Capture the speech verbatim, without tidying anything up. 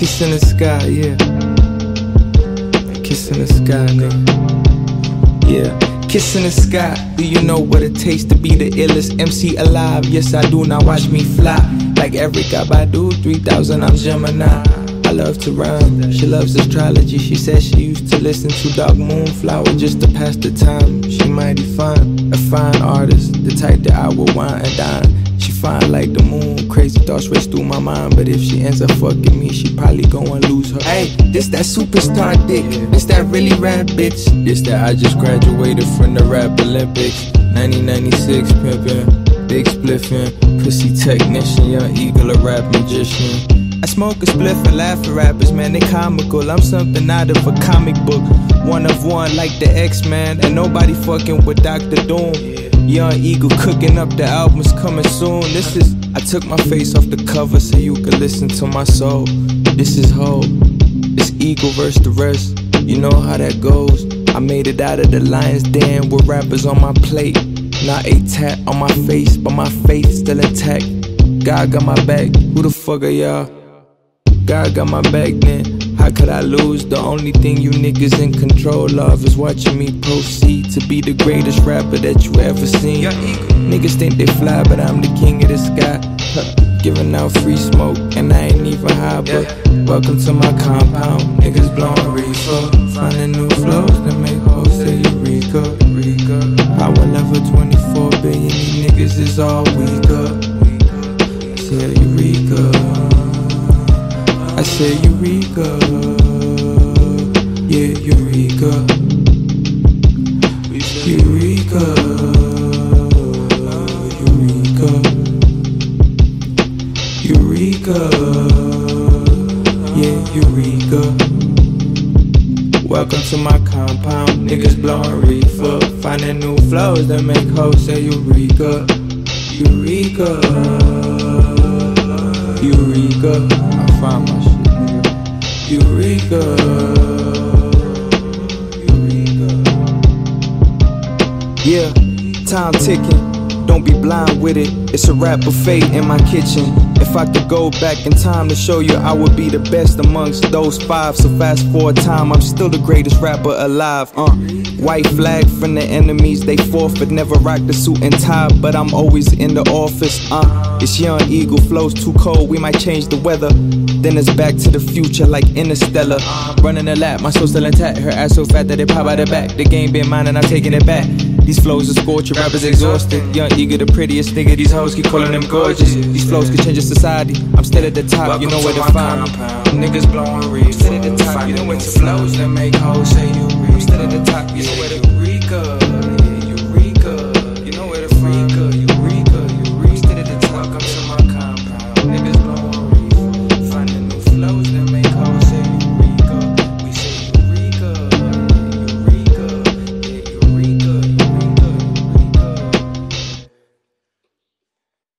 Kiss in the sky, yeah. Kiss in the sky, nigga. Yeah. Kiss in the sky. Do you know what it takes to be the illest M C alive? Yes, I do. Now watch me fly. Like Erykah Badu, three thousand, I'm Gemini. I love to rhyme. She loves astrology. She says she used to listen to Dark Moonflower just to pass the time. She mighty fine, a fine artist, the type that I would wine and dine. She fine like the moon, crazy thoughts race through my mind. But if she ends up fucking me, she probably gon' lose her. Hey, this that superstar dick, this that really rap bitch. This that I just graduated from the rap Olympics. nineteen ninety-six pimpin', big spliffin', pussy technician, young eagle, a rap magician. I smoke a spliff and laugh at rappers, man, they comical. I'm something out of a comic book, one of one like the X-Men. And nobody fucking with Doctor Doom. Young Eagle cooking up, the album's coming soon. This is, I took my face off the cover so you could listen to my soul. This is Hope, it's Eagle versus the rest. You know how that goes. I made it out of the lion's den with rappers on my plate. Not a tat on my face, but my faith still intact. God got my back, who the fuck are y'all? God got my back then, how could I lose? The only thing you niggas in control of is watching me proceed to be the greatest rapper that you ever seen. Niggas think they fly, but I'm the king of the sky. Huh. Giving out free smoke, and I ain't even high, but welcome to my compound. Niggas blowing reefer, finding new flows that make hoes say Eureka. Power level twenty-four billion, these niggas is all weaker. I said Eureka, I said Eureka, yeah, Eureka, Eureka, Eureka, Eureka, yeah, Eureka. Welcome to my compound, niggas blowing reefer, finding new flows that make hoes say Eureka, Eureka, Eureka. I find my shit, nigga. Eureka, Eureka. Yeah, time ticking. Don't be blind with it. It's a rap buffet in my kitchen. If I could go back in time to show you, I would be the best amongst those five. So fast forward time, I'm still the greatest rapper alive. Uh, white flag from the enemies, they forfeit. Never rock the suit and tie, but I'm always in the office. Uh, it's Young Eagle, flows too cold, we might change the weather. Then it's back to the future like Interstellar. Running a lap, my soul still intact. Her ass so fat that it pop out the back. The game been mine and I'm taking it back. These flows are scorching, rappers exhausted. Young Eagle, the prettiest nigga, these hoes keep calling them gorgeous. These flows can change a society, I'm still at the top, you know where to find me. Niggas blowing reefer, still at the top, you know where to flows that make hoes say you reek. I'm still at the top, you know where to Eureka.